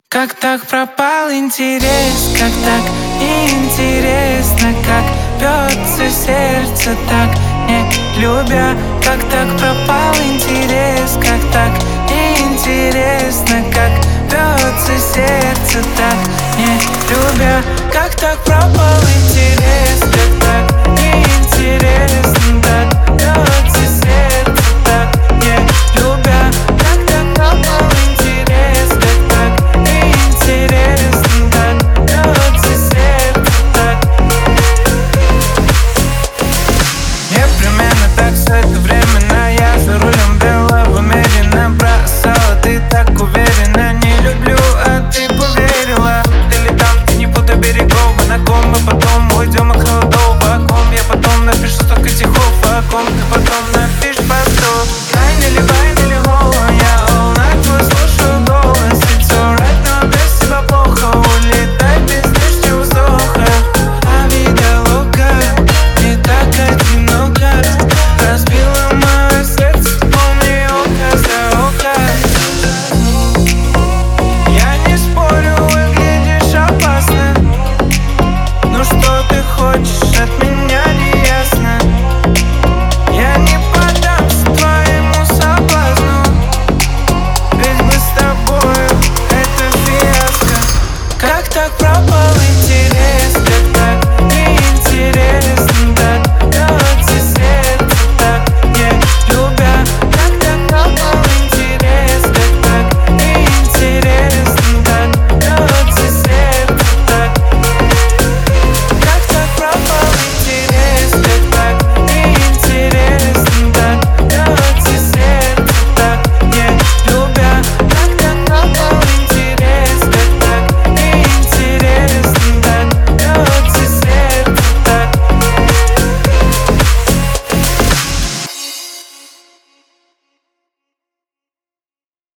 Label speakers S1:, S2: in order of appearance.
S1: Как так пропал интерес, как так неинтересно, как бьется сердце так не любя. Как так пропал интерес, как так неинтересно, как бьется сердце так не любя. Как так пропал интерес.